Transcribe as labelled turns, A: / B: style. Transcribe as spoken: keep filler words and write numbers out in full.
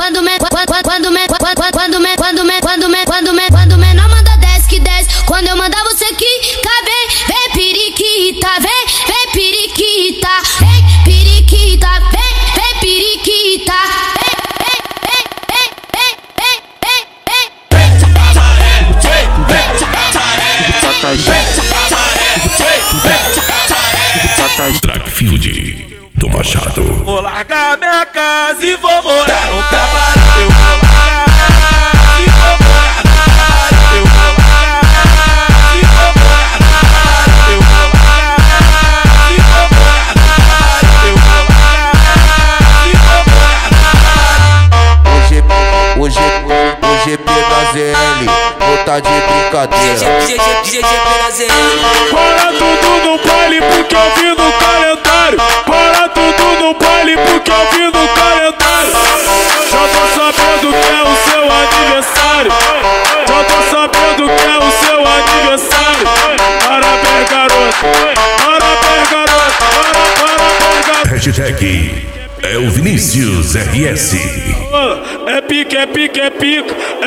A: quando me quando quando me quando quando me quando me quando me quando me quando me não manda desce que desce. Quando eu mandar você quica, vem, vem periquita, vem, vem periquita, vem periquita, vem, vem periquita.
B: Trackfield do Machado.
C: Vou largar minha casa e vou morar no camarim. Eu vou largar e vou morar no camarim. Eu vou largar e vou morar no camarim. Eu vou largar e vou morar no camarim. Eu vou largar e vou morar no camarim.
D: Hoje, hoje, hoje P da Z L, não tá de brincadeira.
C: Para tudo no baile porque eu vi no calendário. Para tudo no baile porque eu vi no calendário. Já tô sabendo que é o seu aniversário. Já tô sabendo que é o seu aniversário. Parabéns, garoto. Parabéns, garoto. Parabéns, garoto.
B: Hashtag é o Vinícius R S.
C: É pique, é pique, é pique.